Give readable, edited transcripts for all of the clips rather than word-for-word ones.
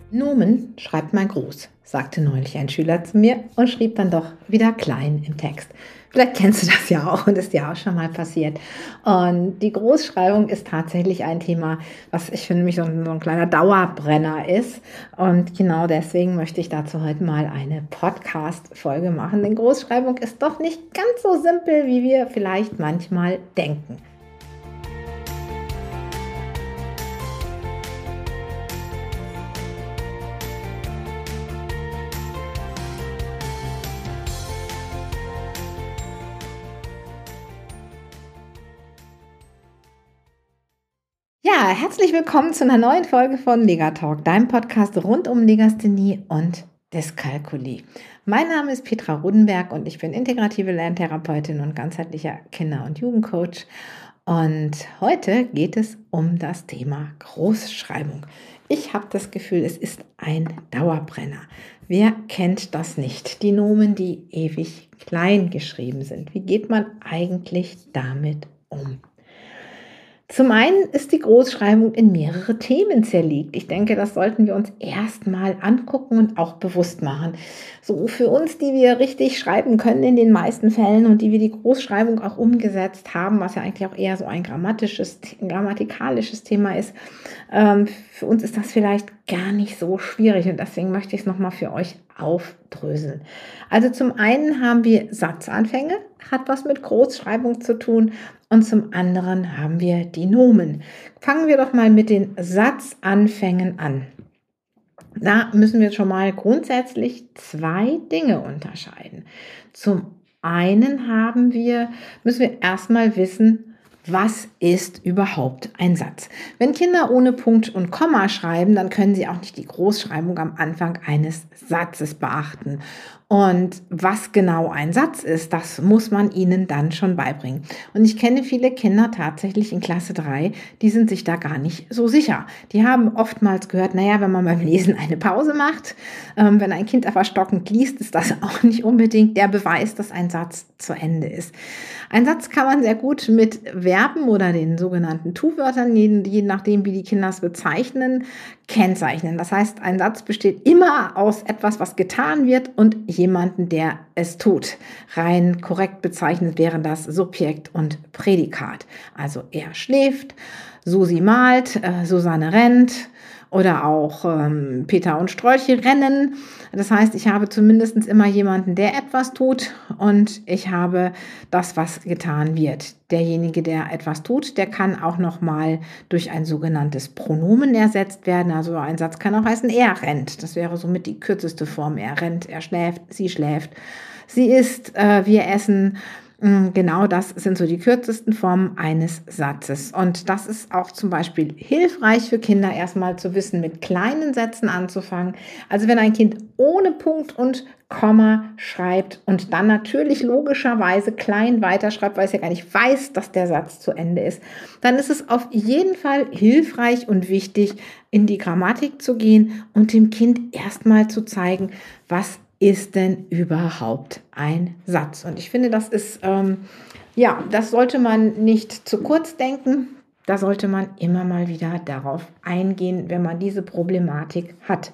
Nomen schreibt man groß, sagte neulich ein Schüler zu mir und schrieb dann doch wieder klein im Text. Vielleicht kennst du das ja auch und ist dir auch schon mal passiert. Und die Großschreibung ist tatsächlich ein Thema, was ich finde, mich so ein kleiner Dauerbrenner ist. Und genau deswegen möchte ich dazu heute mal eine Podcast-Folge machen. Denn Großschreibung ist doch nicht ganz so simpel, wie wir vielleicht manchmal denken. Ja, herzlich willkommen zu einer neuen Folge von Legatalk, deinem Podcast rund um Legasthenie und Dyskalkulie. Mein Name ist Petra Rudenberg und ich bin integrative Lerntherapeutin und ganzheitlicher Kinder- und Jugendcoach. Und heute geht es um das Thema Großschreibung. Ich habe das Gefühl, es ist ein Dauerbrenner. Wer kennt das nicht? Die Nomen, die ewig klein geschrieben sind. Wie geht man eigentlich damit um? Zum einen ist die Großschreibung in mehrere Themen zerlegt. Ich denke, das sollten wir uns erstmal angucken und auch bewusst machen. So für uns, die wir richtig schreiben können in den meisten Fällen und die wir die Großschreibung auch umgesetzt haben, was ja eigentlich auch eher so ein grammatikalisches Thema ist, für uns ist das vielleicht gar nicht so schwierig und deswegen möchte ich es nochmal für euch aufdröseln. Also zum einen haben wir Satzanfänge, hat was mit Großschreibung zu tun. Und zum anderen haben wir die Nomen. Fangen wir doch mal mit den Satzanfängen an. Da müssen wir schon mal grundsätzlich zwei Dinge unterscheiden. Zum einen müssen wir erstmal wissen, was ist überhaupt ein Satz? Wenn Kinder ohne Punkt und Komma schreiben, dann können sie auch nicht die Großschreibung am Anfang eines Satzes beachten. Und was genau ein Satz ist, das muss man ihnen dann schon beibringen. Und ich kenne viele Kinder tatsächlich in Klasse 3, die sind sich da gar nicht so sicher. Die haben oftmals gehört, naja, wenn man beim Lesen eine Pause macht, wenn ein Kind aber stockend liest, ist das auch nicht unbedingt der Beweis, dass ein Satz zu Ende ist. Ein Satz kann man sehr gut mit Verben oder den sogenannten Tu-Wörtern, je nachdem, wie die Kinder es bezeichnen, kennzeichnen. Das heißt, ein Satz besteht immer aus etwas, was getan wird und jemanden, der es tut. Rein korrekt bezeichnet wären das Subjekt und Prädikat. Also er schläft, Susi malt, Susanne rennt oder auch Peter und Strolche rennen. Das heißt, ich habe zumindest immer jemanden, der etwas tut und ich habe das, was getan wird. Derjenige, der etwas tut, der kann auch nochmal durch ein sogenanntes Pronomen ersetzt werden. Also ein Satz kann auch heißen, er rennt. Das wäre somit die kürzeste Form. Er rennt, er schläft, sie isst, wir essen. Genau, das sind so die kürzesten Formen eines Satzes. Und das ist auch zum Beispiel hilfreich für Kinder, erstmal zu wissen, mit kleinen Sätzen anzufangen. Also wenn ein Kind ohne Punkt und Komma schreibt und dann natürlich logischerweise klein weiterschreibt, weil es ja gar nicht weiß, dass der Satz zu Ende ist, dann ist es auf jeden Fall hilfreich und wichtig, in die Grammatik zu gehen und dem Kind erstmal zu zeigen, was ist denn überhaupt ein Satz? Und ich finde, das ist, das sollte man nicht zu kurz denken. Da sollte man immer mal wieder darauf eingehen, wenn man diese Problematik hat.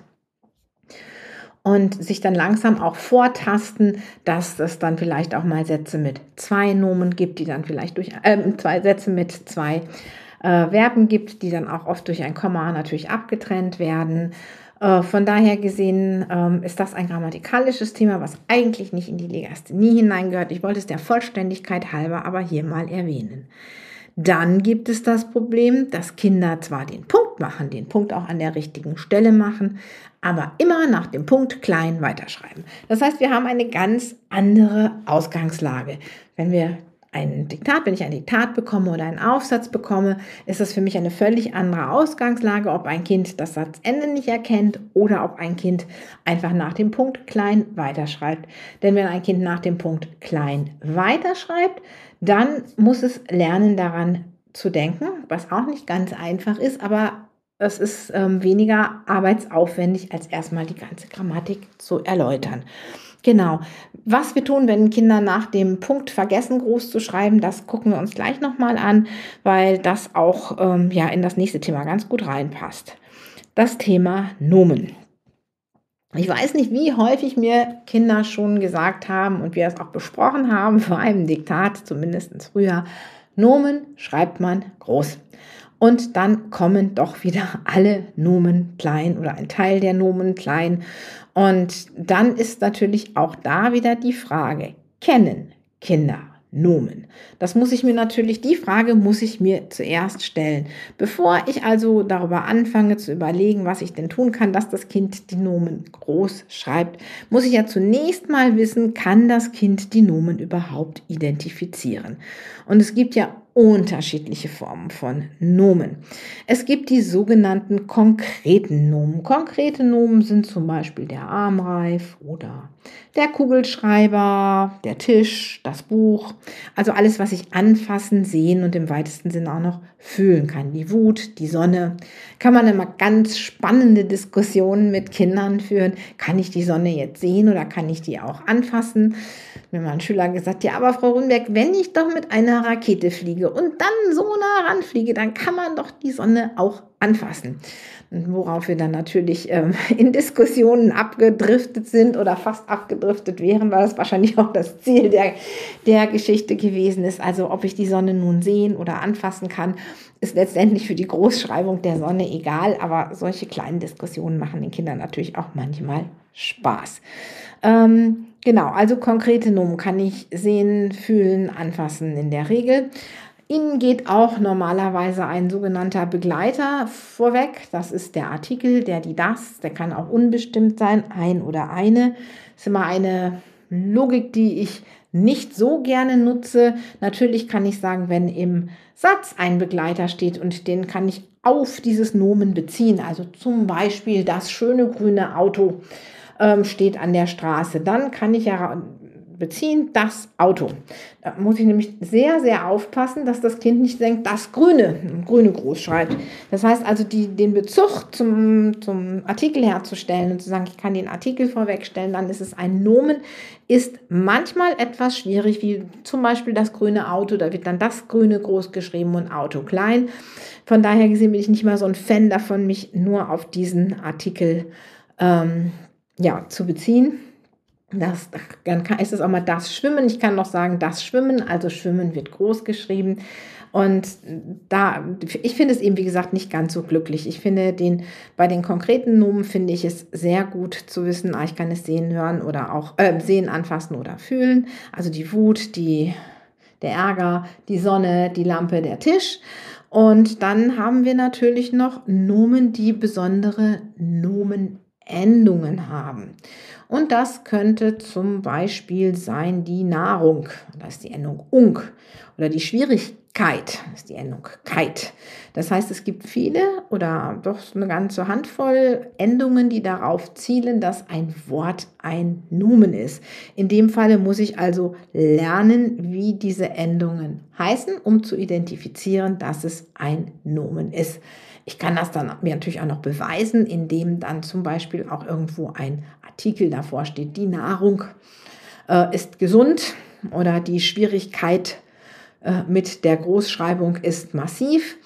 Und sich dann langsam auch vortasten, dass es dann vielleicht auch mal Sätze mit zwei Nomen gibt, die dann vielleicht zwei Sätze mit zwei Verben gibt, die dann auch oft durch ein Komma natürlich abgetrennt werden. Von daher gesehen ist das ein grammatikalisches Thema, was eigentlich nicht in die Legasthenie hineingehört. Ich wollte es der Vollständigkeit halber aber hier mal erwähnen. Dann gibt es das Problem, dass Kinder zwar den Punkt machen, den Punkt auch an der richtigen Stelle machen, aber immer nach dem Punkt klein weiterschreiben. Das heißt, wir haben eine ganz andere Ausgangslage. Wenn ich ein Diktat bekomme oder einen Aufsatz bekomme, ist das für mich eine völlig andere Ausgangslage, ob ein Kind das Satzende nicht erkennt oder ob ein Kind einfach nach dem Punkt klein weiterschreibt. Denn wenn ein Kind nach dem Punkt klein weiterschreibt, dann muss es lernen, daran zu denken, was auch nicht ganz einfach ist, aber es ist weniger arbeitsaufwendig, als erstmal die ganze Grammatik zu erläutern. Genau. Was wir tun, wenn Kinder nach dem Punkt vergessen, groß zu schreiben, das gucken wir uns gleich nochmal an, weil das auch in das nächste Thema ganz gut reinpasst. Das Thema Nomen. Ich weiß nicht, wie häufig mir Kinder schon gesagt haben und wir es auch besprochen haben, vor einem Diktat, zumindest früher, Nomen schreibt man groß. Und dann kommen doch wieder alle Nomen klein oder ein Teil der Nomen klein. Und dann ist natürlich auch da wieder die Frage, kennen Kinder Nomen? Die Frage muss ich mir zuerst stellen. Bevor ich also darüber anfange zu überlegen, was ich denn tun kann, dass das Kind die Nomen groß schreibt, muss ich ja zunächst mal wissen, kann das Kind die Nomen überhaupt identifizieren? Und es gibt ja unterschiedliche Formen von Nomen. Es gibt die sogenannten konkreten Nomen. Konkrete Nomen sind zum Beispiel der Armreif oder der Kugelschreiber, der Tisch, das Buch. Also alles, was ich anfassen, sehen und im weitesten Sinne auch noch fühlen kann. Die Wut, die Sonne. Kann man immer ganz spannende Diskussionen mit Kindern führen. Kann ich die Sonne jetzt sehen oder kann ich die auch anfassen? Mir mal ein Schüler gesagt, ja, aber Frau Runberg, wenn ich doch mit einer Rakete fliege und dann so nah ranfliege, dann kann man doch die Sonne auch anfassen. Und worauf wir dann natürlich in Diskussionen abgedriftet sind oder fast abgedriftet wären, weil das wahrscheinlich auch das Ziel der Geschichte gewesen ist. Also ob ich die Sonne nun sehen oder anfassen kann, ist letztendlich für die Großschreibung der Sonne egal, aber solche kleinen Diskussionen machen den Kindern natürlich auch manchmal Spaß. Genau, also konkrete Nomen kann ich sehen, fühlen, anfassen in der Regel. Ihnen geht auch normalerweise ein sogenannter Begleiter vorweg. Das ist der Artikel, der, die, das. Der kann auch unbestimmt sein, ein oder eine. Das ist immer eine Logik, die ich nicht so gerne nutze. Natürlich kann ich sagen, wenn im Satz ein Begleiter steht und den kann ich auf dieses Nomen beziehen. Also zum Beispiel das schöne grüne Auto steht an der Straße. Dann kann ich ja beziehen, das Auto. Da muss ich nämlich sehr, sehr aufpassen, dass das Kind nicht denkt, das Grüne groß schreibt. Das heißt also, den Bezug zum Artikel herzustellen und zu sagen, ich kann den Artikel vorwegstellen, dann ist es ein Nomen, ist manchmal etwas schwierig, wie zum Beispiel das grüne Auto, da wird dann das Grüne groß geschrieben und Auto klein. Von daher gesehen bin ich nicht mal so ein Fan davon, mich nur auf diesen Artikel zu beziehen. Dann ist es auch mal das Schwimmen. Ich kann noch sagen, das Schwimmen, also Schwimmen wird groß geschrieben. Und ich finde es eben, wie gesagt, nicht ganz so glücklich. Ich finde bei den konkreten Nomen finde ich es sehr gut zu wissen, ich kann es sehen, hören oder auch sehen, anfassen oder fühlen. Also die Wut, der Ärger, die Sonne, die Lampe, der Tisch. Und dann haben wir natürlich noch Nomen, die besondere Nomenendungen haben. Und das könnte zum Beispiel sein die Nahrung, das ist die Endung ung, oder die Schwierigkeit, das ist die Endung keit. Das heißt, es gibt viele oder doch eine ganze Handvoll Endungen, die darauf zielen, dass ein Wort ein Nomen ist. In dem Falle muss ich also lernen, wie diese Endungen heißen, um zu identifizieren, dass es ein Nomen ist. Ich kann das dann mir natürlich auch noch beweisen, indem dann zum Beispiel auch irgendwo ein Artikel davor steht, die Nahrung ist gesund oder die Schwierigkeit mit der Großschreibung ist massiv.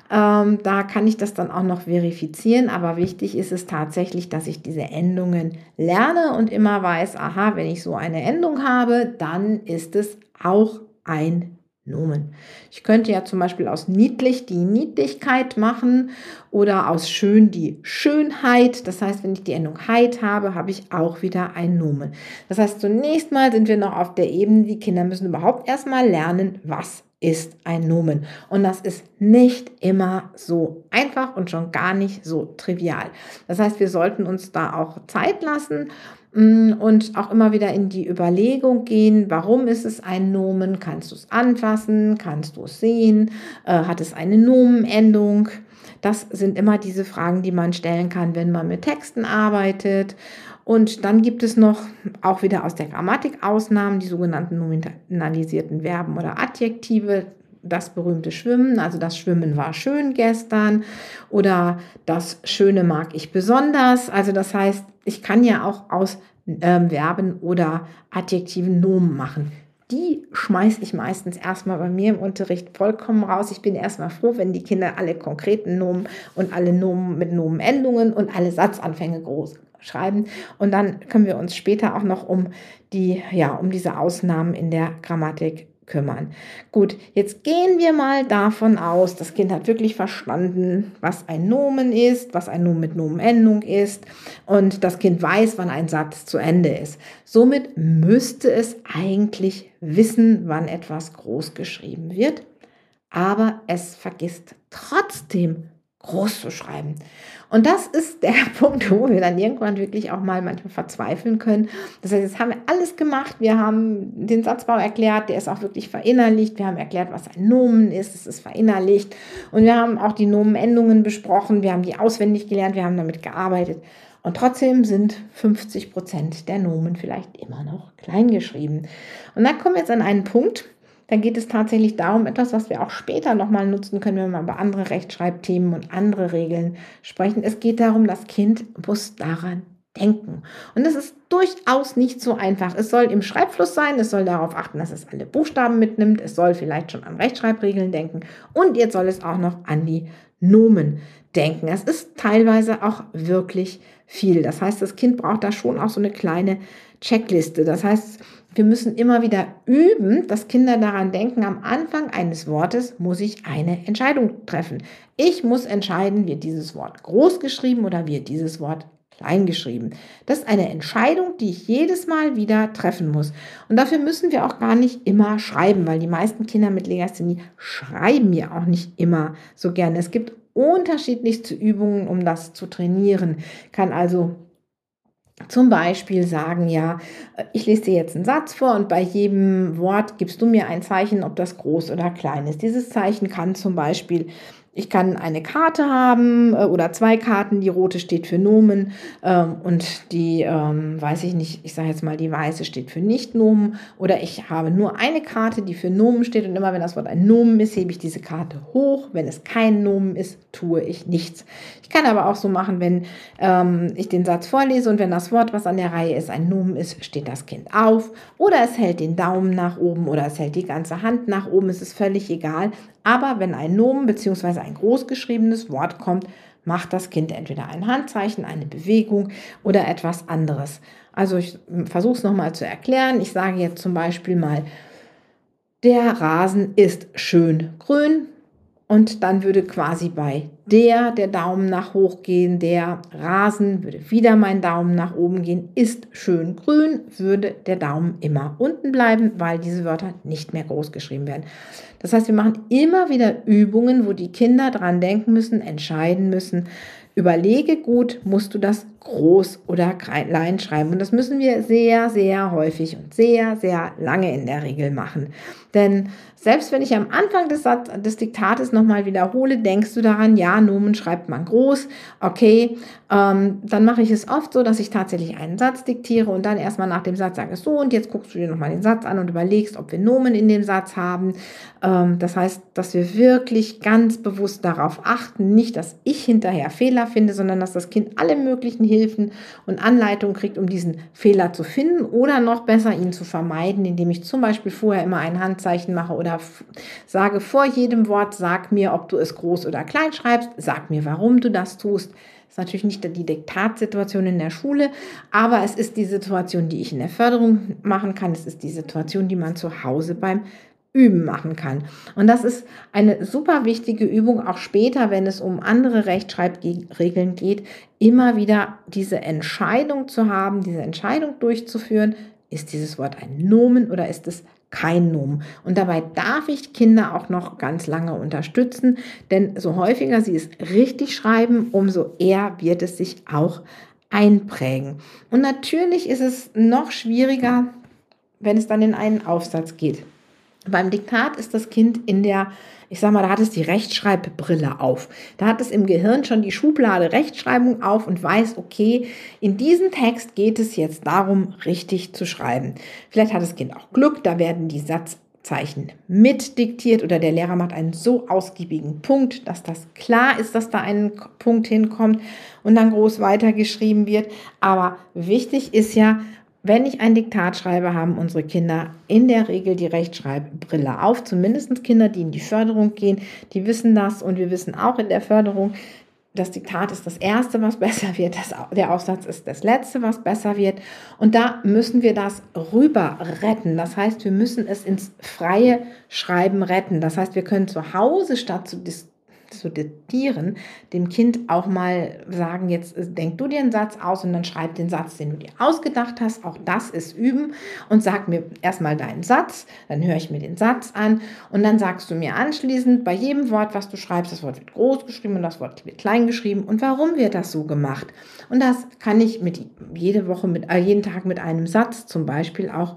Da kann ich das dann auch noch verifizieren, aber wichtig ist es tatsächlich, dass ich diese Endungen lerne und immer weiß, aha, wenn ich so eine Endung habe, dann ist es auch ein Nomen. Ich könnte ja zum Beispiel aus niedlich die Niedlichkeit machen oder aus schön die Schönheit. Das heißt, wenn ich die Endung heit habe, habe ich auch wieder ein Nomen. Das heißt, zunächst mal sind wir noch auf der Ebene, die Kinder müssen überhaupt erstmal lernen, was ist ein Nomen. Und das ist nicht immer so einfach und schon gar nicht so trivial. Das heißt, wir sollten uns da auch Zeit lassen und auch immer wieder in die Überlegung gehen, warum ist es ein Nomen? Kannst du es anfassen? Kannst du es sehen? Hat es eine Nomenendung? Das sind immer diese Fragen, die man stellen kann, wenn man mit Texten arbeitet. Und dann gibt es noch auch wieder aus der Grammatik Ausnahmen, die sogenannten nominalisierten Verben oder Adjektive. Das berühmte Schwimmen, also das Schwimmen war schön gestern oder das Schöne mag ich besonders. Also das heißt, ich kann ja auch aus Verben oder Adjektiven Nomen machen. Die schmeiße ich meistens erstmal bei mir im Unterricht vollkommen raus. Ich bin erstmal froh, wenn die Kinder alle konkreten Nomen und alle Nomen mit Nomenendungen und alle Satzanfänge groß schreiben. Und dann können wir uns später auch noch um diese Ausnahmen in der Grammatik kümmern. Gut, jetzt gehen wir mal davon aus, das Kind hat wirklich verstanden, was ein Nomen ist, was ein Nomen mit Nomenendung ist und das Kind weiß, wann ein Satz zu Ende ist. Somit müsste es eigentlich wissen, wann etwas groß geschrieben wird, aber es vergisst trotzdem groß zu schreiben. Und das ist der Punkt, wo wir dann irgendwann wirklich auch mal manchmal verzweifeln können. Das heißt, jetzt haben wir alles gemacht, wir haben den Satzbau erklärt, der ist auch wirklich verinnerlicht, wir haben erklärt, was ein Nomen ist, es ist verinnerlicht und wir haben auch die Nomenendungen besprochen, wir haben die auswendig gelernt, wir haben damit gearbeitet und trotzdem sind 50% der Nomen vielleicht immer noch klein geschrieben. Und dann kommen wir jetzt an einen Punkt, dann geht es tatsächlich darum, etwas, was wir auch später nochmal nutzen können, wenn wir mal über andere Rechtschreibthemen und andere Regeln sprechen. Es geht darum, das Kind muss daran denken. Und das ist durchaus nicht so einfach. Es soll im Schreibfluss sein, es soll darauf achten, dass es alle Buchstaben mitnimmt, es soll vielleicht schon an Rechtschreibregeln denken und jetzt soll es auch noch an die Nomen denken. Es ist teilweise auch wirklich viel. Das heißt, das Kind braucht da schon auch so eine kleine Checkliste. Das heißt, wir müssen immer wieder üben, dass Kinder daran denken, am Anfang eines Wortes muss ich eine Entscheidung treffen. Ich muss entscheiden, wird dieses Wort groß geschrieben oder wird dieses Wort klein geschrieben. Das ist eine Entscheidung, die ich jedes Mal wieder treffen muss. Und dafür müssen wir auch gar nicht immer schreiben, weil die meisten Kinder mit Legasthenie schreiben ja auch nicht immer so gerne. Es gibt unterschiedlichste Übungen, um das zu trainieren. Kann also zum Beispiel sagen, ja, ich lese dir jetzt einen Satz vor und bei jedem Wort gibst du mir ein Zeichen, ob das groß oder klein ist. Dieses Zeichen kann zum Beispiel, ich kann eine Karte haben oder 2 Karten, die rote steht für Nomen und die, weiß ich nicht, ich sage jetzt mal, die weiße steht für Nicht-Nomen oder ich habe nur eine Karte, die für Nomen steht und immer wenn das Wort ein Nomen ist, hebe ich diese Karte hoch. Wenn es kein Nomen ist, tue ich nichts. Ich kann aber auch so machen, wenn ich den Satz vorlese und wenn das Wort, was an der Reihe ist, ein Nomen ist, steht das Kind auf oder es hält den Daumen nach oben oder es hält die ganze Hand nach oben, es ist völlig egal. Aber wenn ein Nomen bzw. ein großgeschriebenes Wort kommt, macht das Kind entweder ein Handzeichen, eine Bewegung oder etwas anderes. Also ich versuche es nochmal zu erklären. Ich sage jetzt zum Beispiel mal, der Rasen ist schön grün. Und dann würde quasi bei der Daumen nach hoch gehen, der Rasen würde wieder mein Daumen nach oben gehen, ist schön grün, würde der Daumen immer unten bleiben, weil diese Wörter nicht mehr groß geschrieben werden. Das heißt, wir machen immer wieder Übungen, wo die Kinder dran denken müssen, entscheiden müssen, überlege gut, musst du das groß oder klein schreiben. Und das müssen wir sehr, sehr häufig und sehr, sehr lange in der Regel machen. Denn selbst wenn ich am Anfang des Diktates nochmal wiederhole, denkst du daran, ja, Nomen schreibt man groß, okay, dann mache ich es oft so, dass ich tatsächlich einen Satz diktiere und dann erstmal nach dem Satz sage, so und jetzt guckst du dir nochmal den Satz an und überlegst, ob wir Nomen in dem Satz haben. Das heißt, dass wir wirklich ganz bewusst darauf achten, nicht, dass ich hinterher Fehler finde, sondern dass das Kind alle möglichen Hilfen und Anleitungen kriegt, um diesen Fehler zu finden oder noch besser, ihn zu vermeiden, indem ich zum Beispiel vorher immer ein Handzeichen mache oder sage vor jedem Wort, sag mir, ob du es groß oder klein schreibst, sag mir, warum du das tust. Das ist natürlich nicht die Diktatsituation in der Schule, aber es ist die Situation, die ich in der Förderung machen kann. Es ist die Situation, die man zu Hause beim Üben machen kann. Und das ist eine super wichtige Übung, auch später, wenn es um andere Rechtschreibregeln geht, immer wieder diese Entscheidung zu haben, diese Entscheidung durchzuführen, ist dieses Wort ein Nomen oder ist es kein Nomen? Und dabei darf ich Kinder auch noch ganz lange unterstützen, denn so häufiger sie es richtig schreiben, umso eher wird es sich auch einprägen. Und natürlich ist es noch schwieriger, wenn es dann in einen Aufsatz geht. Beim Diktat ist das Kind da hat es die Rechtschreibbrille auf. Da hat es im Gehirn schon die Schublade Rechtschreibung auf und weiß, okay, in diesem Text geht es jetzt darum, richtig zu schreiben. Vielleicht hat das Kind auch Glück, da werden die Satzzeichen mitdiktiert oder der Lehrer macht einen so ausgiebigen Punkt, dass das klar ist, dass da ein Punkt hinkommt und dann groß weitergeschrieben wird. Aber wichtig ist ja, wenn ich ein Diktat schreibe, haben unsere Kinder in der Regel die Rechtschreibbrille auf. Zumindest Kinder, die in die Förderung gehen, die wissen das. Und wir wissen auch in der Förderung, das Diktat ist das Erste, was besser wird, der Aufsatz ist das Letzte, was besser wird. Und da müssen wir das rüber retten. Das heißt, wir müssen es ins freie Schreiben retten. Das heißt, wir können zu Hause statt zu diktieren, dem Kind auch mal sagen, jetzt denk du dir einen Satz aus und dann schreib den Satz, den du dir ausgedacht hast. Auch das ist Üben und sag mir erstmal deinen Satz, dann höre ich mir den Satz an und dann sagst du mir anschließend bei jedem Wort, was du schreibst, das Wort wird groß geschrieben und das Wort wird klein geschrieben und warum wird das so gemacht? Und das kann ich jeden Tag mit einem Satz zum Beispiel auch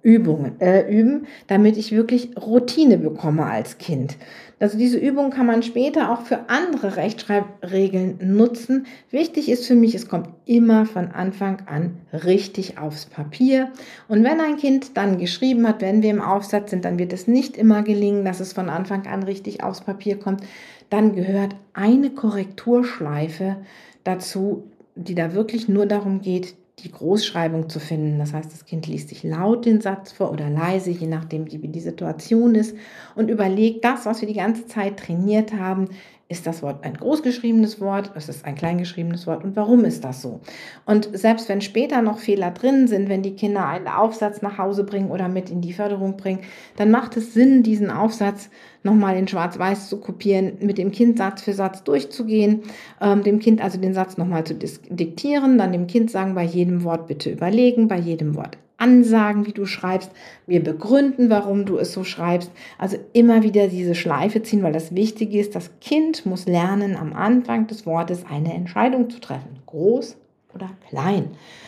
üben, damit ich wirklich Routine bekomme als Kind. Also diese Übung kann man später auch für andere Rechtschreibregeln nutzen. Wichtig ist für mich, es kommt immer von Anfang an richtig aufs Papier. Und wenn ein Kind dann geschrieben hat, wenn wir im Aufsatz sind, dann wird es nicht immer gelingen, dass es von Anfang an richtig aufs Papier kommt. Dann gehört eine Korrekturschleife dazu, die da wirklich nur darum geht, die Großschreibung zu finden. Das heißt, das Kind liest sich laut den Satz vor oder leise, je nachdem, wie die Situation ist und überlegt, das, was wir die ganze Zeit trainiert haben, ist das Wort ein großgeschriebenes Wort, ist es ein kleingeschriebenes Wort und warum ist das so? Und selbst wenn später noch Fehler drin sind, wenn die Kinder einen Aufsatz nach Hause bringen oder mit in die Förderung bringen, dann macht es Sinn, diesen Aufsatz nochmal in Schwarz-Weiß zu kopieren, mit dem Kind Satz für Satz durchzugehen, dem Kind also den Satz nochmal zu diktieren, dann dem Kind sagen, bei jedem Wort bitte überlegen, bei jedem Wort ansagen, wie du schreibst, wir begründen, warum du es so schreibst. Also immer wieder diese Schleife ziehen, weil das Wichtige ist, das Kind muss lernen, am Anfang des Wortes eine Entscheidung zu treffen, groß oder klein.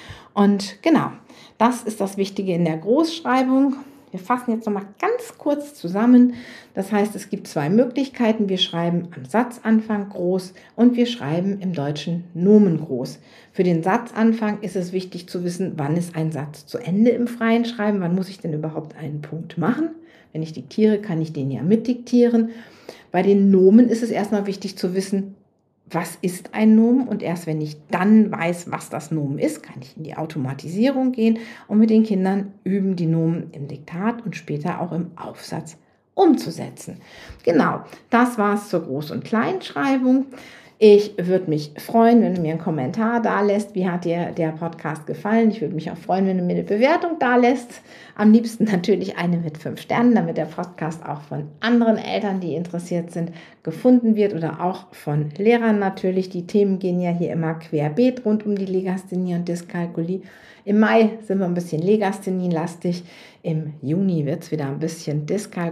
Und genau, das ist das Wichtige in der Großschreibung. Wir fassen jetzt nochmal ganz kurz zusammen. Das heißt, es gibt zwei Möglichkeiten. Wir schreiben am Satzanfang groß und wir schreiben im Deutschen Nomen groß. Für den Satzanfang ist es wichtig zu wissen, wann ist ein Satz zu Ende im freien Schreiben, wann muss ich denn überhaupt einen Punkt machen. Wenn ich diktiere, kann ich den ja mitdiktieren. Bei den Nomen ist es erstmal wichtig zu wissen, was ist ein Nomen? Und erst wenn ich dann weiß, was das Nomen ist, kann ich in die Automatisierung gehen und mit den Kindern üben, die Nomen im Diktat und später auch im Aufsatz umzusetzen. Genau, das war es zur Groß- und Kleinschreibung. Ich würde mich freuen, wenn du mir einen Kommentar da lässt. Wie hat dir der Podcast gefallen? Ich würde mich auch freuen, wenn du mir eine Bewertung da lässt. Am liebsten natürlich eine mit 5 Sternen, damit der Podcast auch von anderen Eltern, die interessiert sind, gefunden wird oder auch von Lehrern natürlich. Die Themen gehen ja hier immer querbeet rund um die Legasthenie und Dyskalkulie. Im Mai sind wir ein bisschen Legasthenie-lastig. Im Juni wird es wieder ein bisschen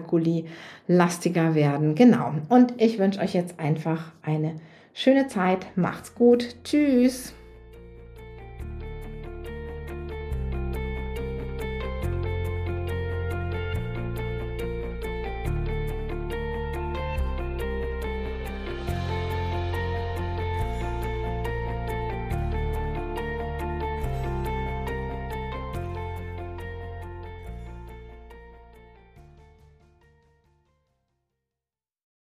Dyskalkulie-lastiger werden. Genau. Und ich wünsche euch jetzt einfach eine schöne Zeit. Macht's gut. Tschüss.